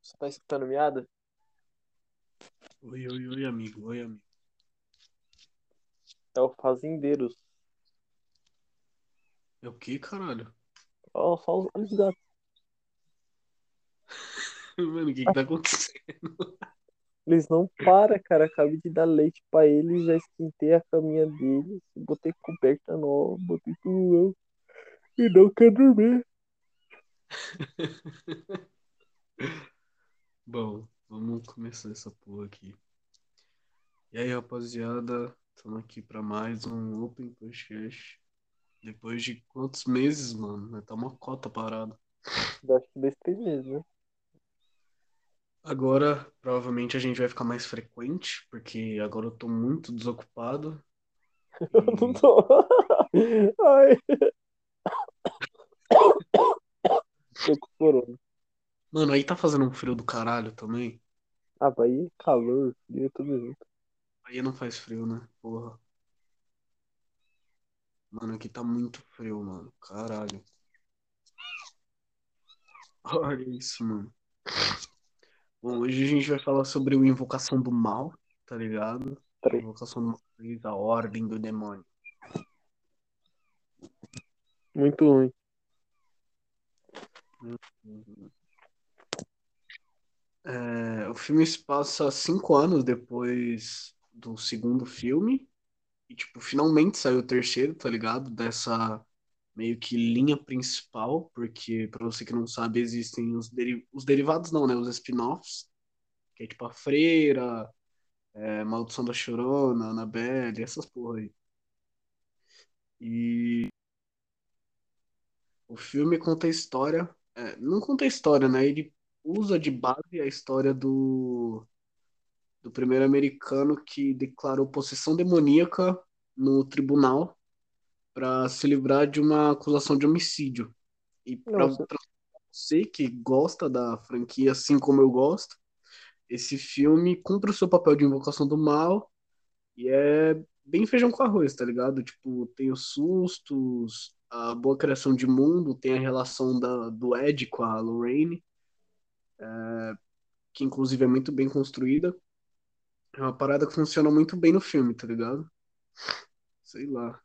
Você tá escutando miada? Oi, oi, oi, amigo. Oi, amigo. É o Fazendeiros. É o que, caralho? Ó, só olha os gatos. Mano, o que tá acontecendo? Eles não param, cara. Acabei de dar leite pra eles, já esquentei a caminha deles, botei coberta nova, botei tudo novo. E não quer dormir. Bom, vamos começar essa porra aqui. E aí, rapaziada, estamos aqui pra mais um Open Podcast. Depois de quantos meses, mano? Tá uma cota parada. Acho que 2, 3 meses, né? Agora, provavelmente a gente vai ficar mais frequente, porque agora eu tô muito desocupado. Eu não E, tô. Ai, tô com corona. mano, aí tá fazendo um frio do caralho também. Ah, vai calor, frio, tudo junto. Aí não faz frio, né? Porra. Mano, aqui tá muito frio, mano. Caralho. Olha isso, mano. Bom, hoje a gente vai falar sobre o Invocação do Mal, tá ligado? Três. Invocação do Mal, a Ordem do Demônio. Muito ruim. O filme se passa 5 anos depois do segundo filme. E, tipo, finalmente saiu o terceiro, tá ligado? Dessa meio que linha principal, porque, pra você que não sabe, existem os derivados, não, né? Os spin-offs, que é tipo a Freira, Maldição da Chorona, Annabelle, essas porra aí. E o filme conta a história, não conta a história, né? Ele usa de base a história do primeiro americano que declarou possessão demoníaca no tribunal para se livrar de uma acusação de homicídio. E para Nossa, você que gosta da franquia, assim como eu gosto, esse filme cumpre o seu papel de invocação do mal e é bem feijão com arroz, tá ligado? Tipo, tem os sustos, a boa criação de mundo, tem a relação do Ed com a Lorraine, que inclusive é muito bem construída. É uma parada que funciona muito bem no filme, tá ligado? Sei lá.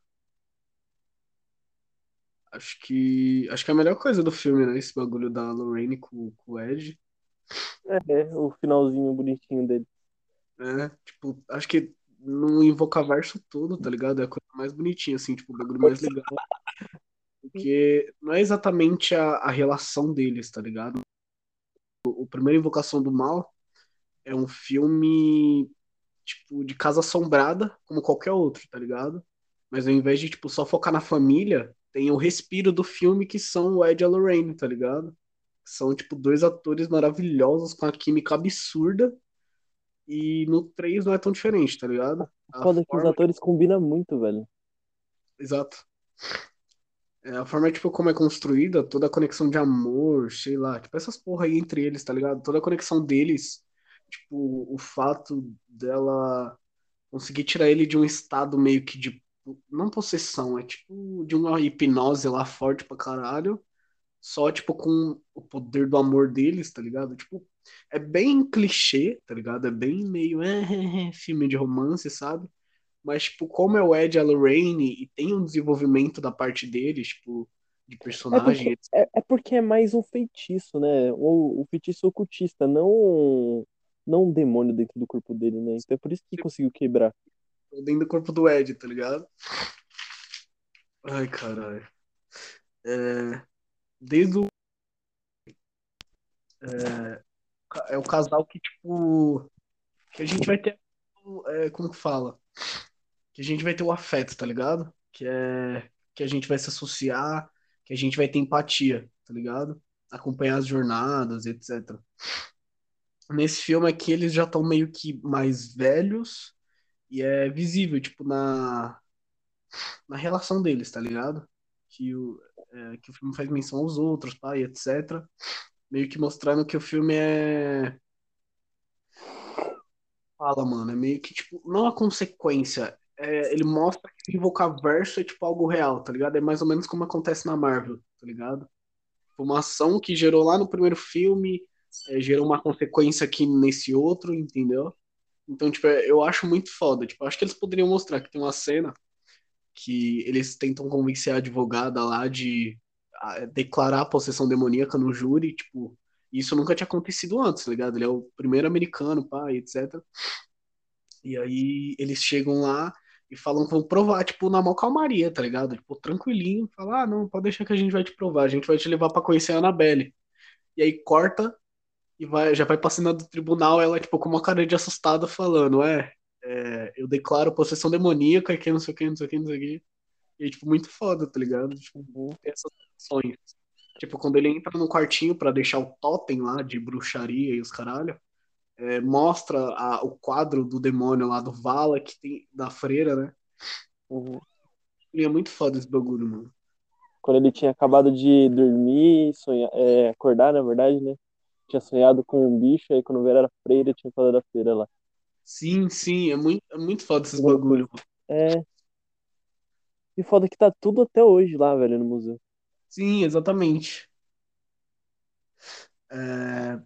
Acho que é a melhor coisa do filme, né? Esse bagulho da Lorraine com o Ed. o finalzinho bonitinho dele. Tipo, acho que no Invocaverso todo, tá ligado? É a coisa mais bonitinha, assim, tipo, o bagulho mais legal. Porque não é exatamente a relação deles, tá ligado? O primeiro Invocação do Mal é um filme, tipo, de casa assombrada, como qualquer outro, tá ligado? Mas ao invés de, tipo, só focar na família, tem o respiro do filme que são o Ed e a Lorraine, tá ligado? São, tipo, dois atores maravilhosos com a química absurda. E no 3 não é tão diferente, tá ligado? A Foda que os forma, atores combinam muito, velho. exato. A forma, tipo, como é construída, toda a conexão de amor, sei lá, tipo, essas porra aí entre eles, tá ligado? Toda a conexão deles, tipo, o fato dela conseguir tirar ele de um estado meio que de, não possessão, é tipo de uma hipnose lá forte pra caralho, só, tipo, com o poder do amor deles, tá ligado? Tipo, é bem clichê, tá ligado? É bem meio, filme de romance, sabe? Mas, tipo, como é o Ed e a Lorraine e tem um desenvolvimento da parte deles, tipo, de É porque personagem, é porque é mais um feitiço, né? O feitiço ocultista, não um demônio dentro do corpo dele, né? Então é por isso que conseguiu quebrar. dentro do corpo do Ed, tá ligado? Ai, caralho. É, desde o. É o casal que, tipo. Que a gente vai ter. Como que fala? Que a gente vai ter o afeto, tá ligado? Que a gente vai se associar, que a gente vai ter empatia, tá ligado? Acompanhar as jornadas, etc. Nesse filme aqui, eles já estão meio que mais velhos e é visível, tipo, na relação deles, tá ligado? Que o filme faz menção aos outros, pai, etc. Meio que mostrando que o filme é. Fala, mano, é meio que, tipo, não a consequência. Ele mostra que o Invocaverso é, tipo, algo real, tá ligado? É mais ou menos como acontece na Marvel, tá ligado? Uma ação que gerou lá no primeiro filme, gerou uma consequência aqui nesse outro, entendeu? Então, tipo, eu acho muito foda. Tipo, eu acho que eles poderiam mostrar que tem uma cena que eles tentam convencer a advogada lá de declarar a possessão demoníaca no júri, tipo, isso nunca tinha acontecido antes, tá ligado? Ele é o primeiro americano, pai, etc. E aí eles chegam lá e falam que vão provar, tipo, na maior calmaria, tá ligado? Tipo, tranquilinho, fala, não, pode deixar que a gente vai te provar, a gente vai te levar pra conhecer a Annabelle. E aí corta e já vai pra cena do tribunal, ela, tipo, com uma cara de assustada, falando, eu declaro possessão demoníaca, que não sei o que, não sei o que, não sei o que. E, tipo, muito foda, tá ligado? Tipo, Uhum, tem essas ações. Tipo, quando ele entra no quartinho pra deixar o totem lá de bruxaria e os caralho, mostra o quadro do demônio lá do Vala, que tem, da freira, né? uhum. E é muito foda esse bagulho, mano. Quando ele tinha acabado de dormir, sonhar, acordar, na verdade, né? Tinha sonhado com um bicho, aí quando veio era freira, tinha falado da freira lá. Sim, sim, é muito foda esses Segunda bagulho, coisa. mano. É, e foda que tá tudo até hoje lá, velho, no museu. Sim, exatamente. É,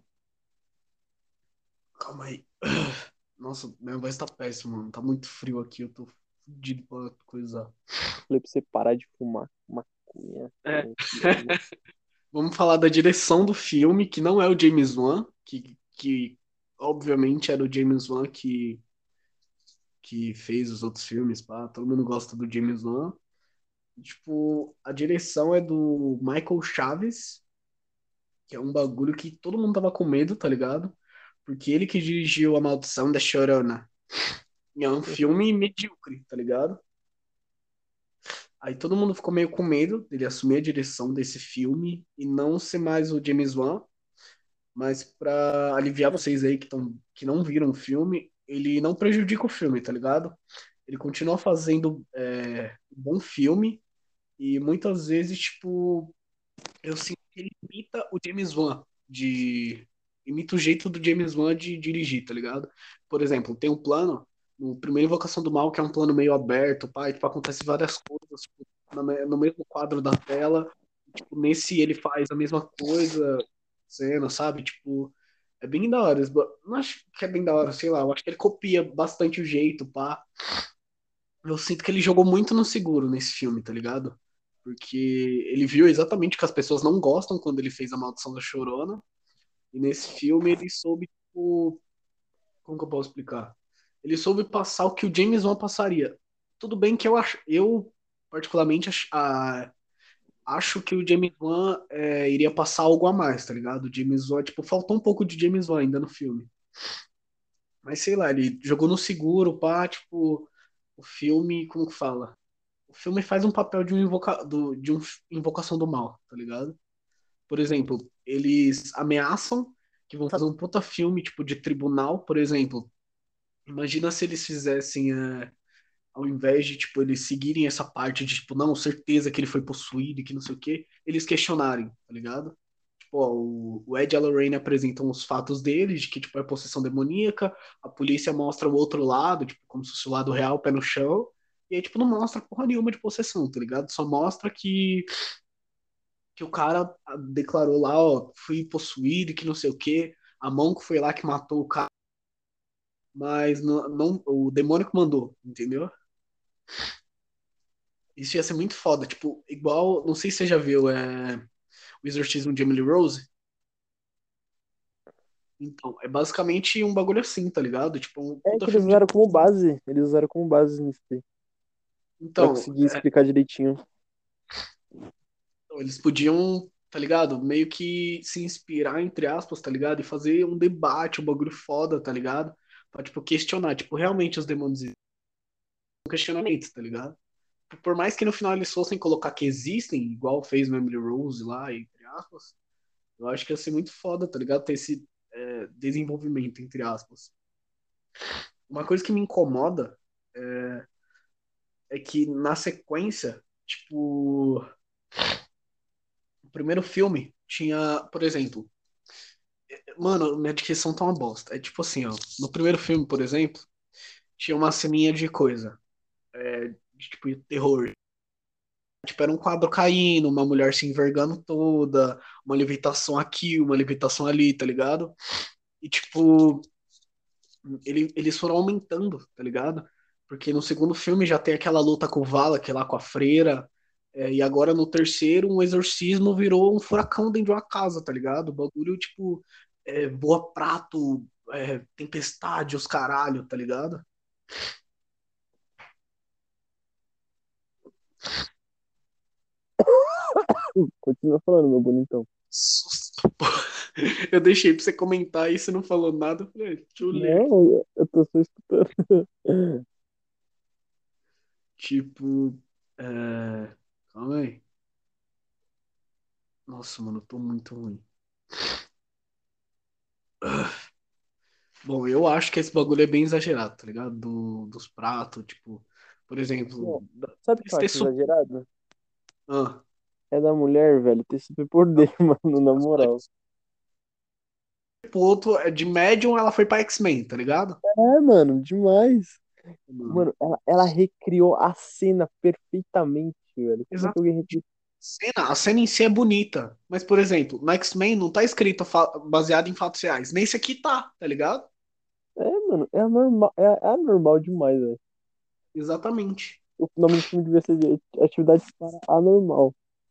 calma aí. Nossa, minha voz tá péssima, mano. Tá muito frio aqui, eu tô fudido pra coisar. Falei pra você parar de fumar maconha. É. Tranquilo. Vamos falar da direção do filme, que não é o James Wan, que obviamente era o James Wan que fez os outros filmes, pá. Todo mundo gosta do James Wan. Tipo, a direção é do Michael Chaves, que é um bagulho que todo mundo tava com medo, tá ligado? Porque ele que dirigiu A Maldição da Chorona. E é um Uhum. filme medíocre, tá ligado? Aí todo mundo ficou meio com medo dele assumir a direção desse filme e não ser mais o James Wan. Mas pra aliviar vocês aí que não viram o filme, ele não prejudica o filme, tá ligado? Ele continua fazendo um bom filme e muitas vezes, tipo, eu sinto que ele imita o James Wan imita o jeito do James Wan de dirigir, tá ligado? Por exemplo, tem um plano no primeiro Invocação do Mal que é um plano meio aberto, pá, e, tipo, acontece várias coisas tipo, no mesmo quadro da tela. Tipo, nesse ele faz a mesma coisa, cena, sabe? Tipo, é bem da hora. Não acho que é bem da hora, sei lá. Eu acho que ele copia bastante o jeito, pá. Eu sinto que ele jogou muito no seguro nesse filme, tá ligado? Porque ele viu exatamente que as pessoas não gostam quando ele fez A Maldição da Chorona. E nesse filme ele soube, tipo, como que eu posso explicar? Ele soube passar o que o James Wan passaria. Tudo bem que eu particularmente acho que o James Wan iria passar algo a mais, tá ligado? O James Wan, tipo, faltou um pouco de James Wan ainda no filme. Mas sei lá, ele jogou no seguro, pá, tipo, o filme, como que fala? O filme faz um papel de um invocação do mal, tá ligado? Por exemplo, eles ameaçam que vão fazer um puta filme, tipo, de tribunal, por exemplo. Imagina se eles fizessem, ao invés de, tipo, eles seguirem essa parte de, tipo, não, certeza que ele foi possuído e que não sei o quê, eles questionarem, tá ligado? Tipo, ó, o Ed e a Lorraine apresentam os fatos deles, de que, tipo, é possessão demoníaca, a polícia mostra o outro lado, tipo, como se fosse o lado real, pé no chão, e aí, tipo, não mostra porra nenhuma de possessão, tá ligado? Só mostra que o cara declarou lá, ó, fui possuído e que não sei o quê, a mão que foi lá que matou o cara, mas o demônio que mandou, entendeu? Isso ia ser muito foda, tipo, igual, não sei se você já viu, o Exorcismo de Emily Rose. Então, é basicamente um bagulho assim, tá ligado? Tipo, um É puta que eles filme de. usaram como base. Eles usaram como base nisso aí, pra Então, conseguir explicar direitinho. eles podiam, tá ligado? Meio que se inspirar, entre aspas, tá ligado? E fazer um debate, um bagulho foda, tá ligado? Pra, tipo, questionar, tipo, realmente os demônios existem. Um questionamento, tá ligado? Por mais que no final eles fossem colocar que existem, igual fez no Emily Rose lá, entre aspas, eu acho que ia ser muito foda, tá ligado? Ter esse desenvolvimento, entre aspas. Uma coisa que me incomoda é que na sequência, tipo, o primeiro filme tinha, por exemplo, mano, minha descrição tá uma bosta. É tipo assim, ó, no primeiro filme, por exemplo, tinha uma ceninha de coisa, de, tipo, terror. Tipo, era um quadro caindo, uma mulher se envergando toda, uma levitação aqui, uma levitação ali, tá ligado? E, tipo, eles foram aumentando, tá ligado? Porque no segundo filme já tem aquela luta com o Valak lá com a freira, e agora no terceiro um exorcismo virou um furacão dentro de uma casa, tá ligado? O bagulho, tipo, voa prato, tempestade, os caralho, tá ligado? Continua falando, meu bonitão. Susto, pô. Eu deixei pra você comentar e você não falou nada. Eu falei, deixa eu ler aqui. Não, eu tô só escutando. Tipo, calma aí. Nossa, mano, eu tô muito ruim. Bom, eu acho que esse bagulho é bem exagerado, tá ligado? Dos pratos, tipo, por exemplo, Não, sabe o que eles eu ter acho exagerado? Ah, É da mulher, velho, ter superpoder, mano, na moral. pro outro, de médium ela foi pra X-Men, tá ligado? É, mano, demais. Mano, Mano, ela recriou a cena perfeitamente, velho. Como é que exato. alguém recriou? A cena em si é bonita, mas, por exemplo, no X-Men não tá escrito baseado em fatos reais. Nesse aqui tá ligado? É, mano, é anormal, é anormal demais, velho. Exatamente. O nome do filme devia ser de Atividades para Anormal.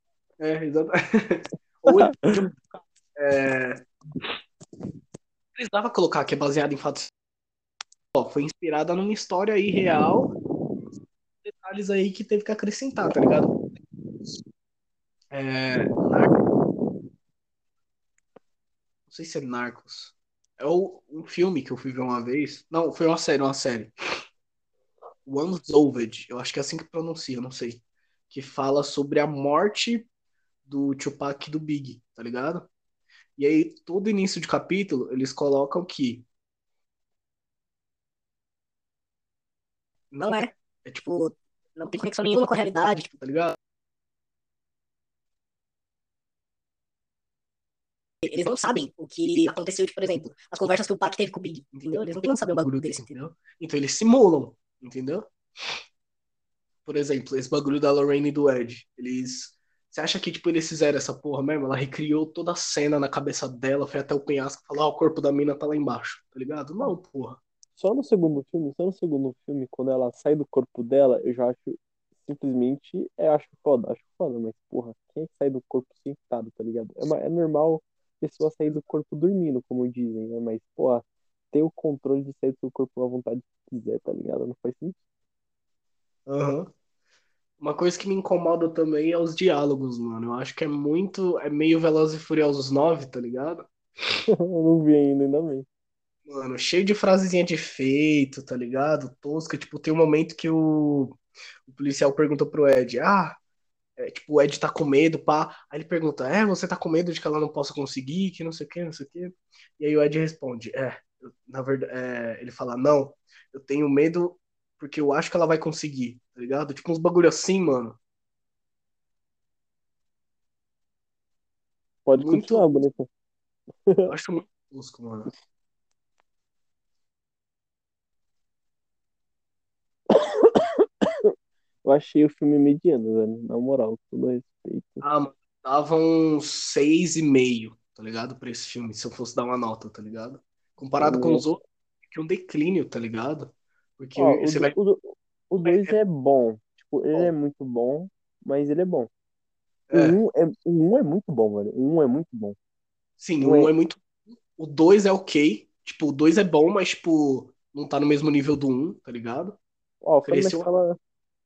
Ou ele podiam, é, precisava colocar que é baseado em fatos. Ó, foi inspirada numa história aí real, detalhes aí que teve que acrescentar, tá ligado? Não sei se é Narcos. Um filme que eu fui ver uma vez. Não, foi uma série, uma série. Unsolved, eu acho que é assim que pronuncia, não sei. Que fala sobre a morte do Tupac e do Big, tá ligado? E aí, todo início de capítulo, eles colocam que não é. É tipo, não tem conexão nenhuma com a realidade, tipo, tá ligado? Eles não sabem o que aconteceu, tipo, por exemplo, as conversas que o Pac teve com o Big, entendeu? Eles não têm como saber o bagulho desse, entendeu? Então eles simulam, entendeu? Por exemplo, esse bagulho da Lorraine e do Ed. Eles. Você acha que, tipo, eles fizeram essa porra mesmo? Ela recriou toda a cena na cabeça dela, foi até o penhasco e falou: ah, o corpo da mina tá lá embaixo, tá ligado? Não, porra. Só no segundo filme, quando ela sai do corpo dela, eu já acho simplesmente, acho foda, mas porra, quem é que sai do corpo sentado, tá ligado? É normal pessoa sair do corpo dormindo, como dizem, né? Mas, porra, ter o controle de sair do seu corpo à vontade que quiser, tá ligado? Não faz sentido. Aham. Uma coisa que me incomoda também é os diálogos, mano. Eu acho que é muito. É meio Velozes e Furiosos 9, tá ligado? Eu não vi ainda bem. Mano, cheio de frasezinha de efeito, tá ligado? Tosca. Tipo, tem um momento que o policial pergunta pro Ed: ah, tipo, o Ed tá com medo, pá. Aí ele pergunta: você tá com medo de que ela não possa conseguir, que não sei o que, não sei o que. E aí o Ed responde: na verdade, ele fala: não, eu tenho medo porque eu acho que ela vai conseguir, tá ligado? Tipo, uns bagulho assim, mano. Pode Muito. continuar, bonito. Eu acho muito tosco, mano. Eu achei o filme mediano, velho. Na moral, com todo respeito. Ah, mano, dava um 6,5, tá ligado? Pra esse filme, se eu fosse dar uma nota, tá ligado? Comparado com os outros, que um declínio, tá ligado? Ó, Porque você vai. o 2 É é bom. Tipo, ele é bom. muito bom, mas ele é bom. É, O um é muito bom, velho. O um é muito bom. sim, o Um um é. é muito. O 2 é ok. Tipo, o 2 é bom, mas, tipo, não tá no mesmo nível do um, tá ligado? Ó, foi uma Cresceu. escala.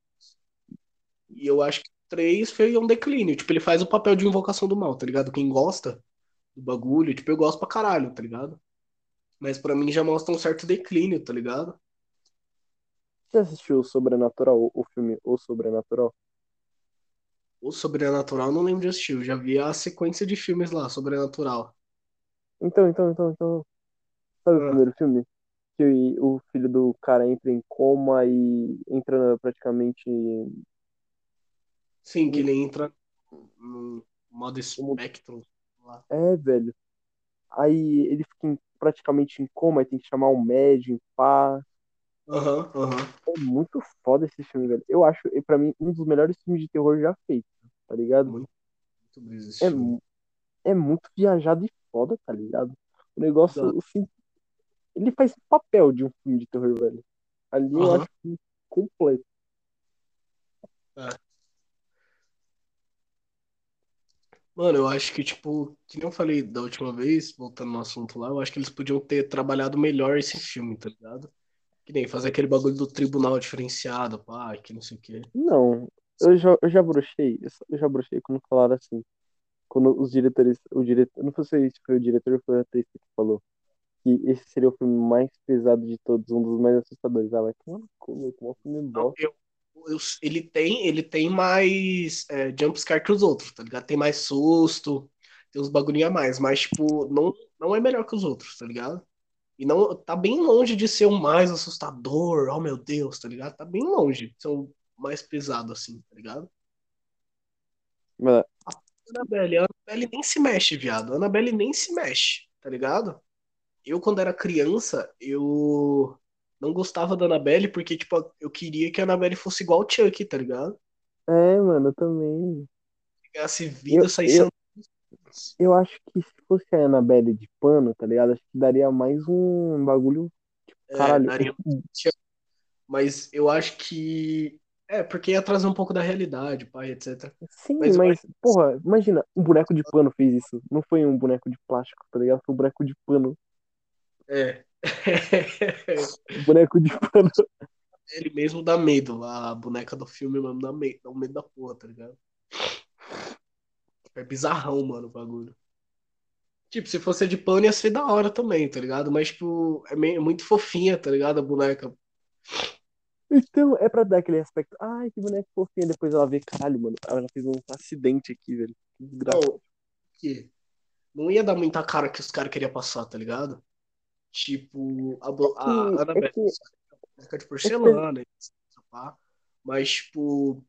E eu acho que o 3 foi um declínio. Tipo, ele faz o papel de invocação do mal, tá ligado? Quem gosta do bagulho, tipo, eu gosto pra caralho, tá ligado? Mas pra mim já mostra um certo declínio, tá ligado? Você assistiu o Sobrenatural, o filme O Sobrenatural? O Sobrenatural não lembro de assistir. Eu já vi a sequência de filmes lá, Sobrenatural. Então. Sabe o Ah, primeiro filme? Que o filho do cara entra em coma e entra praticamente sim, que em- ele entra no modo como. espectro lá. É, velho. Aí ele fica praticamente em coma, aí tem que chamar um médium, pá. Aham, aham. É muito foda esse filme, velho. Eu acho, pra mim, um dos melhores filmes de terror já feitos, tá ligado? Muito, muito brisa esse É, filme. é muito viajado e foda, tá ligado? O negócio, Exato. assim, ele faz o papel de um filme de terror, velho. Ali eu Aham. acho que completo. É. Mano, eu acho que, tipo, que nem eu falei da última vez, voltando no assunto lá, eu acho que eles podiam ter trabalhado melhor esse filme, tá ligado? Que nem fazer aquele bagulho do tribunal diferenciado, pá, que não sei o quê. Não, eu já brochei, eu já brochei quando falaram assim, quando os diretores, o diretor, não sei se foi o diretor ou foi o atriz que falou, que esse seria o filme mais pesado de todos, um dos mais assustadores. Ah, vai tomar no cu, meu, como um filme Não, bosta. ele tem mais jumpscare que os outros, tá ligado? Tem mais susto, tem uns bagulhinho a mais, mas, tipo, não é melhor que os outros, tá ligado? E não, tá bem longe de ser o mais assustador, oh meu Deus, tá ligado? Tá bem longe de ser o mais pesado, assim, tá ligado? Mas, A Annabelle nem se mexe, viado. A Annabelle nem se mexe, tá ligado? Eu, quando era criança, eu não gostava da Annabelle porque, tipo, eu queria que a Annabelle fosse igual o Chuck, tá ligado? mano, eu também. Pegasse vida, Eu, saísse eu, andando. eu acho que se fosse a Annabelle de pano, tá ligado? Acho que daria mais um bagulho, caralho. Daria. Mas eu acho que. Porque ia trazer um pouco da realidade, pai, etc. Sim, Mas eu acho mas, porra, imagina, um boneco de pano fez isso. Não foi um boneco de plástico, tá ligado? Foi um boneco de pano. É. Um boneco de pano. Ele mesmo dá medo. A boneca do filme mesmo dá um medo da porra, tá ligado? É bizarrão, mano, o bagulho. Tipo, se fosse de pano ia ser da hora também, tá ligado? Mas, tipo, é muito fofinha, tá ligado? A boneca. Então, é pra dar aquele aspecto. Ai, que boneco fofinho. Depois ela vê, caralho, mano. Ela fez um acidente aqui, velho. Que desgraça. Não, que não ia dar muita cara que os caras queriam passar, tá ligado? Tipo, a É Annabelle, que, boneca de é que, porcelana, etc, pá. Mas, tipo,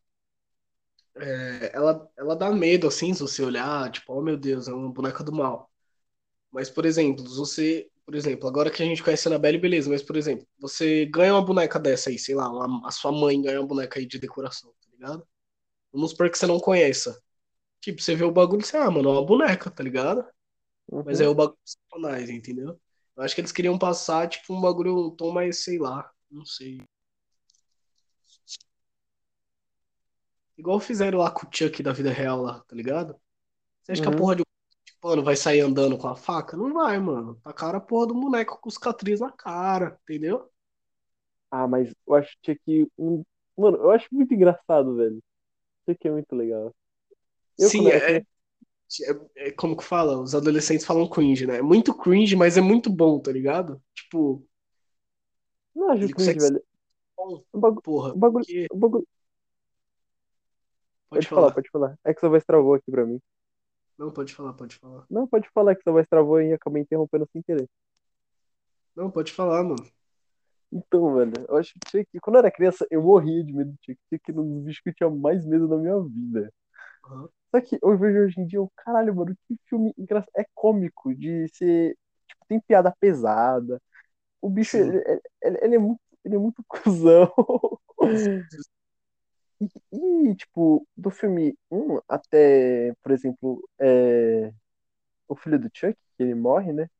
ela dá medo, assim, se você olhar, tipo, oh meu Deus, é uma boneca do mal. Mas, por exemplo, por exemplo, agora que a gente conhece a Annabelle, beleza, mas, por exemplo, você ganha uma boneca dessa aí, sei lá, a sua mãe ganha uma boneca aí de decoração, tá ligado? Vamos supor que você não conheça. Tipo, você vê o bagulho e você, mano, é uma boneca, tá ligado? Mas é uhum. o bagulho dos personagens, entendeu? Eu acho que eles queriam passar, tipo, um bagulho, um tom mais, sei lá, não sei. Igual fizeram lá com o Chuck da vida real lá, tá ligado? Você acha que a Uhum. porra de pano vai sair andando com a faca? Não vai, mano. Tacaram a porra do boneco com cicatriz na cara, entendeu? Ah, mas eu acho que tinha que um. Mano, eu acho muito engraçado, velho. Isso aqui é muito legal. Eu, quando Sim, era criança, é como que fala? Os adolescentes falam cringe, né? É muito cringe, mas é muito bom, tá ligado? Tipo, não acho ele cringe, consegue ser velho. bom, O bagulho. porra. O bagulho. Porque, O bagulho. pode falar. Pode falar. É que sua voz travou aqui pra mim. Não, pode falar, pode falar. Não, pode falar que sua voz travou e acabei interrompendo sem querer. Não, pode falar, mano. Então, velho, eu acho que quando eu era criança, eu morria de medo do Chuck. Chuck era um dos bichos que eu tinha mais medo na minha vida. Aham. Só que eu vejo hoje em dia, eu, caralho, mano, que filme engraçado. É cômico de ser. Tipo, tem piada pesada. O bicho, Sim. ele é muito cuzão. Tipo, do filme um até, por exemplo, o filho do Chuck, que ele morre, né?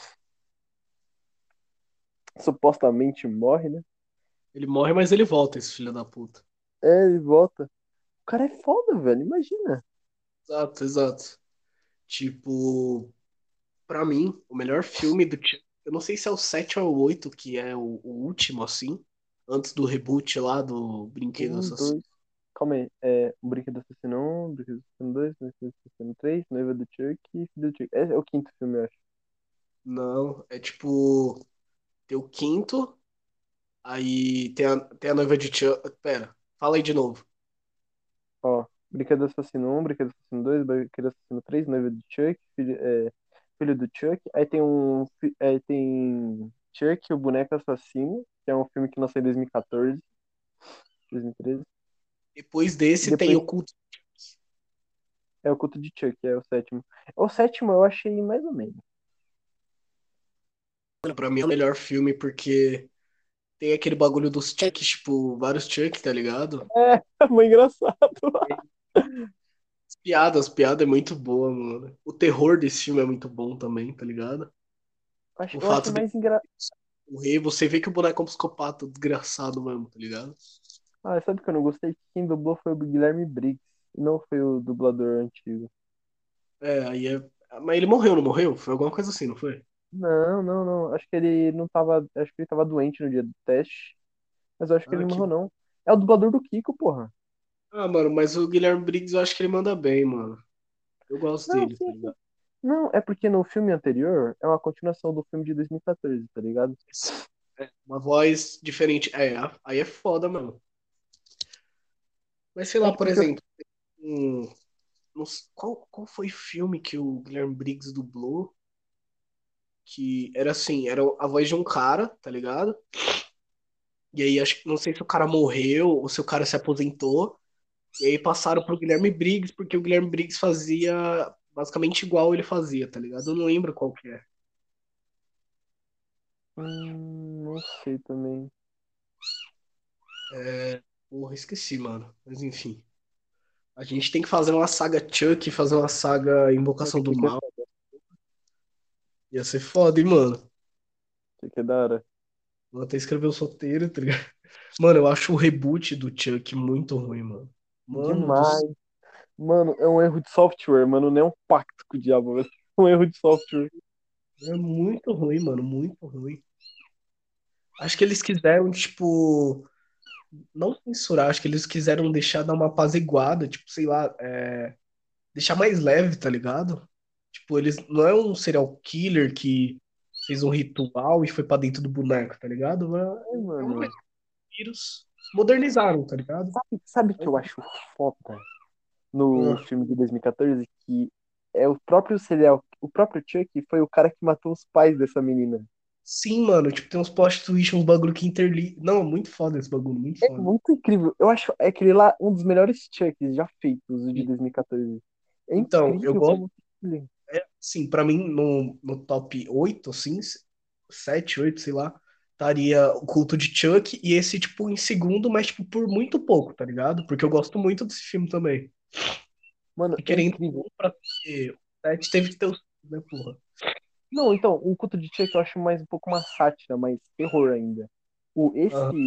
Supostamente morre, né? Ele morre, mas ele volta, esse filho da puta. Ele volta. O cara é foda, velho, imagina. Exato, exato. Tipo, pra mim, o melhor filme do Chuck, eu não sei se é o 7 ou o 8, que é o último, assim, antes do reboot lá do Brinquedo Um, Assassino. dois. Calma aí. Um Brinquedo Assassino 1, Brinquedo Assassino 2, Brinquedo Assassino 3, Noiva do Chuck e Filho do Chuck. Esse é o quinto filme, eu acho. Não, é tipo, tem o quinto, aí tem a noiva de Chuck. Pera, fala aí de novo. Ó, Brinquedo Assassino 1, Brinquedo Assassino 2, Brinquedo Assassino 3, Noiva do Chuck, Filho do Chuck. Aí tem Aí tem Chuck, o Boneco Assassino, que é um filme que nasceu em 2014, 2013. Depois E desse tem depois o culto. é o Culto de Chuck, é o sétimo. O sétimo eu achei mais ou menos. Pra mim é o melhor filme porque tem aquele bagulho dos Chucks, tipo, vários Chucks, tá ligado? É, muito engraçado. As piadas é muito boa, mano. O terror desse filme é muito bom também, tá ligado? Tipo, o Eu achei fato de mais engraçado. morrer, você vê que o boneco é um psicopata desgraçado mesmo, tá ligado? Ah, sabe que eu não gostei? Quem dublou foi o Guilherme Briggs, não foi o dublador antigo. É, aí é. Mas ele morreu, não morreu? Foi alguma coisa assim, não foi? Não, não, não. Acho que ele não tava. Acho que ele tava doente no dia do teste. Mas eu acho que ele Ah, não que. morreu, não. É o dublador do Kiko, porra. Ah, mano, mas o Guilherme Briggs eu acho que ele manda bem, mano. Eu gosto Não, dele, tá sim, sim. ligado? Não, é porque no filme anterior é uma continuação do filme de 2014, tá ligado? É, uma voz diferente. É, aí é foda, mano. Mas sei É lá, que por porque. exemplo, um, qual foi o filme que o Guilherme Briggs dublou? Que era assim, era a voz de um cara, tá ligado? E aí acho que não sei se o cara morreu ou se o cara se aposentou. E aí passaram pro Guilherme Briggs, porque o Guilherme Briggs fazia basicamente igual ele fazia, tá ligado? Eu não lembro qual que é. Não sei também. Porra, esqueci, mano. Mas enfim. A gente tem que fazer uma saga Chuck, fazer uma saga É Invocação do que é Mal. foda. Ia ser foda, hein, mano? Que é da hora. Vou até escrever o roteiro, tá ligado? Mano, eu acho o reboot do Chuck muito ruim, mano. Mano do céu, Demais. Mano, é um erro de software, mano. Não é um pacto com o diabo, velho. É um erro de software. é muito ruim, mano, muito ruim. Acho que eles quiseram, tipo, não censurar, acho que eles quiseram deixar dar uma apaziguada, tipo, sei lá, deixar mais leve, tá ligado? Tipo, eles não é um serial killer que fez um ritual e foi pra dentro do boneco, tá ligado? É, É um mano. vírus. Modernizaram, tá ligado? Sabe o que eu acho foda no Ah, filme de 2014? Que é o próprio Chuck foi o cara que matou os pais dessa menina. sim, mano, tipo, tem uns plot twist, uns bagulho que interli. Não, muito foda esse bagulho, muito É foda. muito incrível. Eu acho aquele lá um dos melhores Chucks já feitos, o de Sim. 2014. É Então, eu incrível gosto, como. Ele- sim, pra mim, no top 8 assim, 7 8 sei lá, estaria o culto de Chuck e esse, tipo, em segundo, mas, tipo, por muito pouco, tá ligado? Porque eu gosto muito desse filme também. Mano, E é querendo incrível. ou não, pra ter o 7 teve que ter o 6, né, porra? Não, então, o Culto de Chuck eu acho mais um pouco uma sátira, mais terror ainda. Esse. Aham.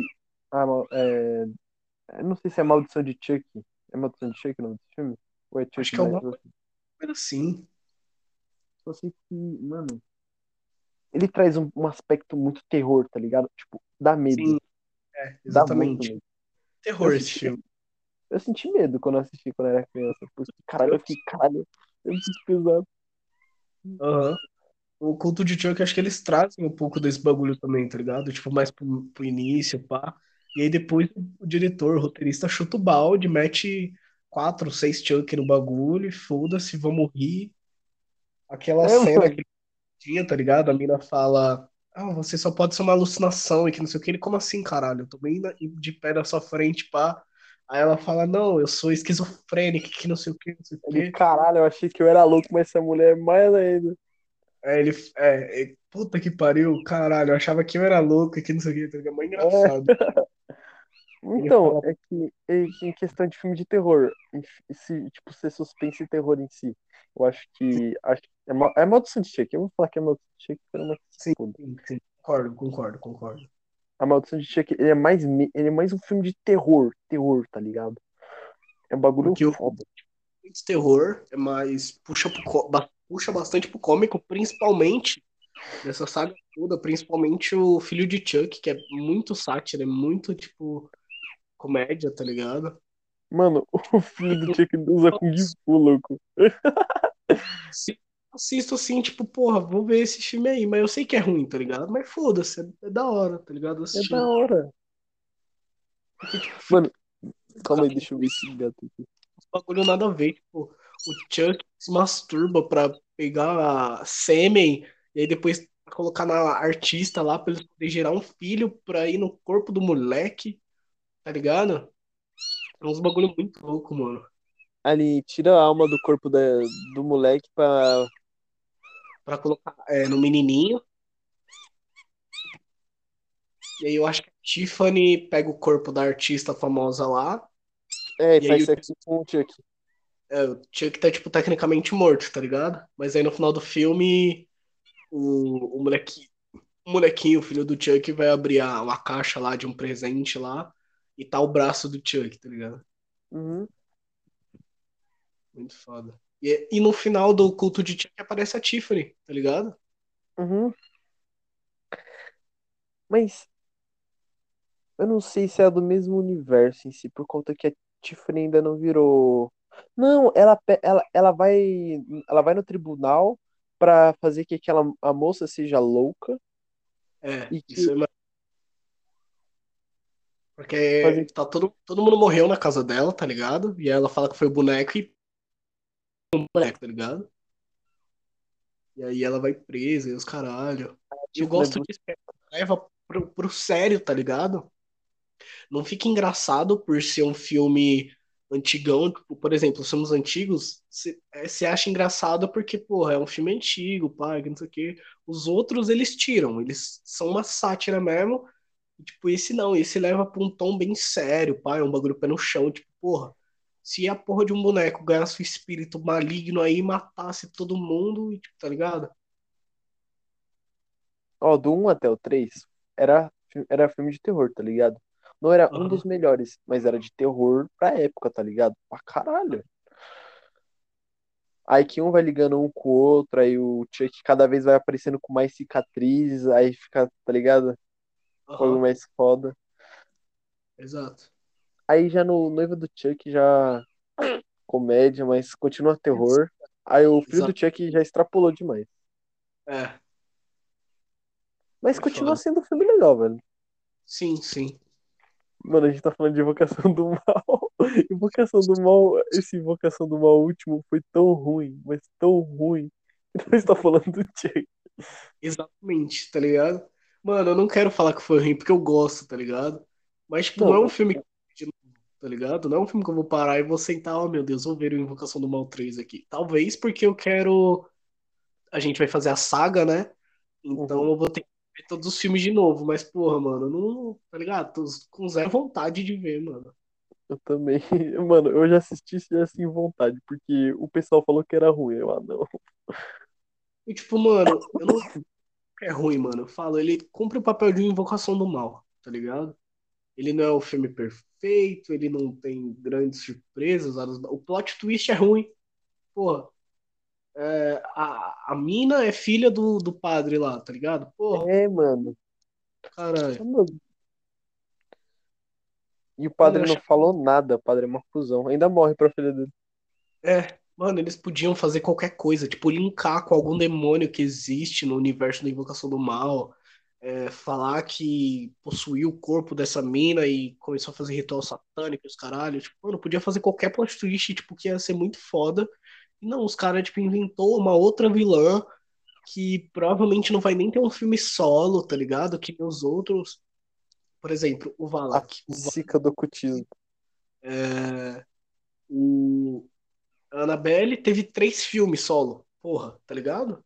Eu não sei se é Maldição de Chuck. É Maldição de Chuck o nome desse filme? Ou é Acho Chuck que é mais. alguma coisa assim. Só sei que, mano, ele traz um aspecto muito terror, tá ligado? Tipo, dá medo. Sim, Dá muito exatamente. medo. Eu Terror esse senti, filme. eu senti medo quando eu assisti quando eu era criança. Porque, caralho, eu fiquei, caralho, é muito pesado. Aham. O culto de Chuck, acho que eles trazem um pouco desse bagulho também, tá ligado? Tipo, mais pro início, pá. E aí depois o diretor, o roteirista, chuta o balde, mete 4, 6 Chuck no bagulho e foda-se, vamos rir. Aquela É, cena mano. que ele tinha, tá ligado? A mina fala, ah, você só pode ser uma alucinação e que não sei o que. Ele, como assim, caralho? Eu tô bem de pé na sua frente, pá. Aí ela fala, não, eu sou esquizofrênica, que não sei o que, não sei o Ele, que. caralho, eu achei que eu era louco, mas essa mulher é mais ainda. Aí ele, puta que pariu, caralho, eu achava que eu era louco e que não sei o que, tá ligado? Mas É. engraçado. Ele Então, fala, é que em questão de filme de terror, se, tipo, ser suspense e terror em si, eu acho que é Maldição de Chuck. Eu vou falar que é Maldição de Chuck, mas que se sim, foda. sim, sim, concordo, concordo, concordo. A Maldição de Chuck, ele é mais um filme de terror, tá ligado? É um bagulho Porque o foda. de terror é mais, puxa bastante pro cômico, principalmente nessa saga toda, principalmente o filho de Chuck, que é muito sátira, é muito, tipo, comédia, tá ligado? Mano, o filho do Chuck usa Kung Fu, louco. Se- Assisto assim, tipo, porra, vou ver esse filme aí, mas eu sei que é ruim, tá ligado? Mas foda-se, é da hora, tá ligado? É da Assistir. hora. Porque, tipo, Mano, calma aí, deixa eu ver esse gato aqui. bagulho nada a ver. Tipo, o Chuck se masturba pra pegar sêmen e aí depois colocar na artista lá pra eles poderem gerar um filho pra ir no corpo do moleque, tá ligado? É uns bagulho muito louco, mano. Ali, tira a alma do corpo do moleque pra. Pra colocar no menininho E aí eu acho que a Tiffany pega o corpo da artista famosa lá, É, e e aí faz sexo com o Chuck. o Chuck tá, tipo, tecnicamente morto, tá ligado? Mas aí no final do filme, o molequinho, o filho do Chuck, vai abrir uma caixa lá de um presente lá, e tá o braço do Chuck, tá ligado? Uhum, Muito foda. E no final do culto de Chuck aparece a Tiffany, tá ligado? uhum. Mas eu não sei se é do mesmo universo em si, por conta que a Tiffany ainda não virou. Não, ela vai no tribunal pra fazer que a moça seja louca É, e isso que é. Porque fazer. tá todo mundo morreu na casa dela, tá ligado? E ela fala que foi o boneco e o boneco, tá ligado? E aí ela vai presa e os caralho. A E eu Tiffany é gosto do. disso, que leva pro sério, tá ligado? Não fica engraçado por ser um filme antigão. Tipo, por exemplo, os filmes antigos, você acha engraçado porque, porra, é um filme antigo, pá, que não sei o quê. Os outros eles tiram, eles são uma sátira mesmo. E, tipo, esse não, esse leva pra um tom bem sério, pá, é um bagulho pé no chão, tipo, porra. Se a porra de um boneco ganhasse o espírito maligno aí e matasse todo mundo, e, tipo, tá ligado? Ó, do um até o 3 era filme de terror, tá ligado? Não era um Aham, dos melhores, mas era de terror pra época, tá ligado? Pra caralho. Aí que um vai ligando um com o outro, aí o Chuck cada vez vai aparecendo com mais cicatrizes, aí fica, tá ligado? Algo aham, mais foda. exato. Aí já no Noiva do Chuck já comédia, mas continua terror. Aí o filho Exato. do Chuck já extrapolou demais. É, Mas é continua foda. sendo um filme legal, velho. Sim, sim. Mano, a gente tá falando de Invocação do Mal. Invocação do Mal, esse Invocação do Mal último foi tão ruim, mas tão ruim. Então a gente tá falando do Chuck. Exatamente, tá ligado? Mano, eu não quero falar que foi ruim porque eu gosto, tá ligado? Mas, tipo, não Não, é um filme que, tá ligado? Não é um filme que eu vou parar e vou sentar, oh meu Deus, vou ver o Invocação do Mal 3 aqui. Talvez porque eu quero. A gente vai fazer a saga, né? Então uhum, eu vou ter que ver todos os filmes de novo. Mas, porra, mano, eu não. Tá ligado? Tô com zero vontade de ver, mano. eu também. Mano, eu já assisti sem vontade, porque o pessoal falou que era ruim. Eu, ah, não. E, tipo, mano, eu não. É ruim, mano. Eu falo, ele cumpre o papel de uma Invocação do Mal, tá ligado? Ele não é o filme perfeito, ele não tem grandes surpresas. O plot twist é ruim. Porra, a mina é filha do padre lá, tá ligado? Porra, É, mano. caralho. Mano, e o Mano, eu padre não achei. falou nada, o padre é uma cuzão. Ainda morre pra filha dele. Mano, eles podiam fazer qualquer coisa, tipo, linkar com algum demônio que existe no universo da Invocação do Mal. Falar que possuiu o corpo dessa mina e começou a fazer ritual satânico, os caralho. Tipo, mano, podia fazer qualquer plot twist, tipo, que ia ser muito foda. E não, os caras, tipo, inventou uma outra vilã que provavelmente não vai nem ter um filme solo, tá ligado? Que nem os outros. Por exemplo, o A Valak. psica do ocultismo. O a Annabelle teve 3 filmes solo. Porra, tá ligado?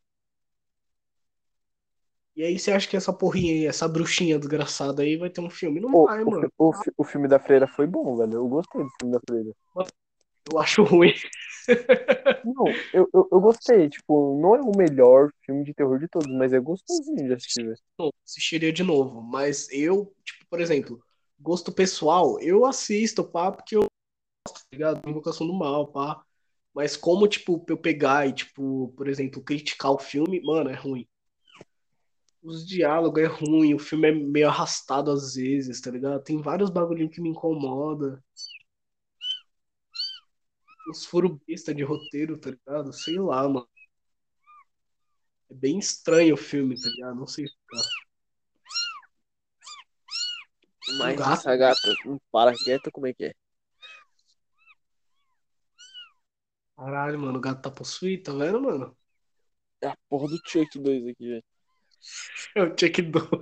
E aí você acha que essa porrinha aí, essa bruxinha desgraçada aí vai ter um filme? Não Pô, vai, mano. o filme da Freira foi bom, velho. Eu gostei do filme da Freira. Eu acho ruim. Não, eu gostei. Tipo, não é o melhor filme de terror de todos, mas é gostosinho de assistir, velho. Não, assistiria de novo. Mas eu, tipo, por exemplo, gosto pessoal, eu assisto, pá, porque eu gosto, tá ligado? Invocação do Mal, pá. Mas como, tipo, pra eu pegar e, tipo, por exemplo, criticar o filme, mano, é ruim. Os diálogos é ruim, o filme é meio arrastado às vezes, tá ligado? Tem vários bagulhinhos que me incomoda. Uns furos besta de roteiro, tá ligado? Sei lá, mano. É bem estranho o filme, tá ligado? Não sei explicar. Um Mas gato. essa gata não para quieta, como é que é? Caralho, mano, o gato tá possuído, tá vendo, mano? É a porra do Chuck 2 aqui, velho. É o Chuck Doe.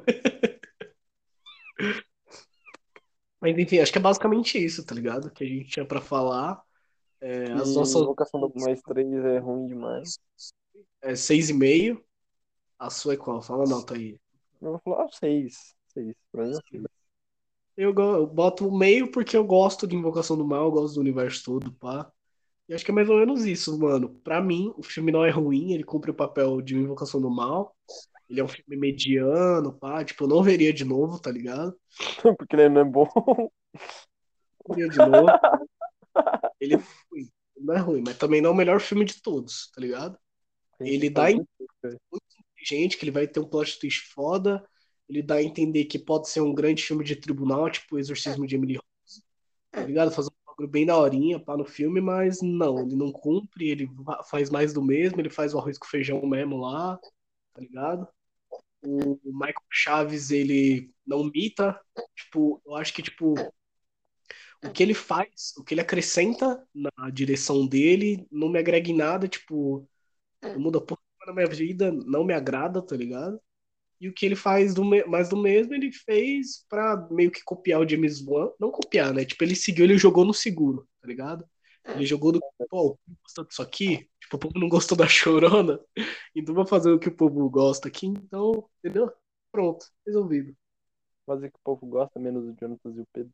Mas enfim, acho que é basicamente isso, tá ligado? Que a gente tinha pra falar. Que As nossas Invocação do Mais 3 é ruim demais. 6,5. A sua é qual? Fala a nota aí. Eu vou falar 6. 6. Pra mim é o 6. Eu boto o meio porque eu gosto de Invocação do Mal, eu gosto do universo todo, pá. E acho que é mais ou menos isso, mano. Pra mim, o filme não é ruim, ele cumpre o papel de Invocação do Mal. Ele é um filme mediano, pá. Tipo, eu não veria de novo, tá ligado? Porque ele não é bom. Não veria de novo. Ele não é ruim, ele não é ruim, mas também não é o melhor filme de todos, tá ligado? A gente Ele dá fala a muito isso, cara. muito inteligente, que ele vai ter um plot twist foda. Ele dá a entender que pode ser um grande filme de tribunal, tipo o Exorcismo de Emily Rose, tá ligado? Fazer um bagulho bem daorinha, pá, no filme, mas não, ele não cumpre, ele faz mais do mesmo, ele faz o arroz com feijão mesmo lá, tá ligado? O Michael Chaves, ele não mita, tipo, eu acho que, tipo, o que ele faz, o que ele acrescenta na direção dele, não me agrega em nada, tipo, não muda porra nenhuma na minha vida, não me agrada, tá ligado? E o que ele faz mais do mesmo, ele fez pra meio que copiar o James Wan. Não copiar, né? Tipo, ele seguiu, ele jogou no seguro, tá ligado? Ele jogou do. Pô, o povo gostou disso aqui? Tipo, o povo não gostou da chorona. Então vou fazer o que o povo gosta aqui. Então, entendeu? Pronto, resolvido. Fazer que o povo gosta menos do Jonathan e o Pedro.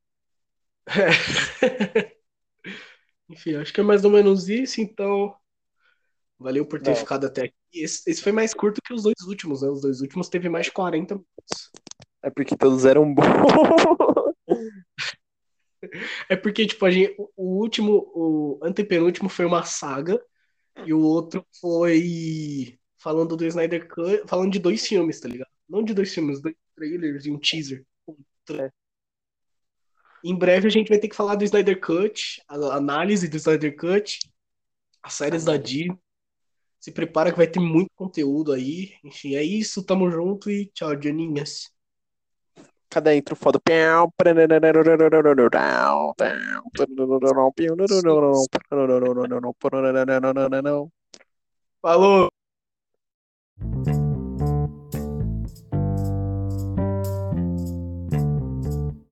Enfim, acho que é mais ou menos isso. Então, valeu por ter Não, ficado até aqui. Esse foi mais curto que os dois últimos, né? Os dois últimos teve mais de 40 minutos. é porque todos eram bons. É porque, tipo, o último, o antepenúltimo foi uma saga e o outro foi falando do Snyder Cut, falando de dois filmes, tá ligado? Não de dois filmes, dois trailers e um teaser. É. Em breve a gente vai ter que falar do Snyder Cut, a análise do Snyder Cut, as séries da Análise. Disney. Se prepara que vai ter muito conteúdo aí. Enfim, é isso, tamo junto e tchau, Janinhas. Cada intro foda. Falou!